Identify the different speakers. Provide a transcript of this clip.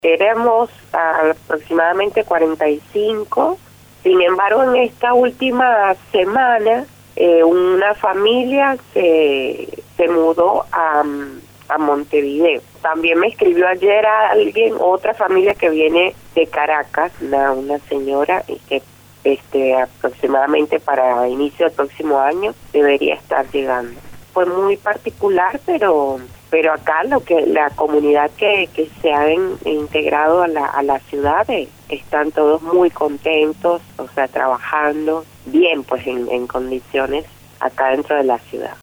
Speaker 1: Éramos aproximadamente 45. Sin embargo, en esta última semana, una familia se mudó a Montevideo. También me escribió ayer otra familia que viene de Caracas, una señora, y que aproximadamente para inicio del próximo año debería estar llegando. Fue muy particular, pero acá la comunidad que se ha integrado a la ciudad están todos muy contentos, o sea, trabajando bien, pues en condiciones acá dentro de la ciudad.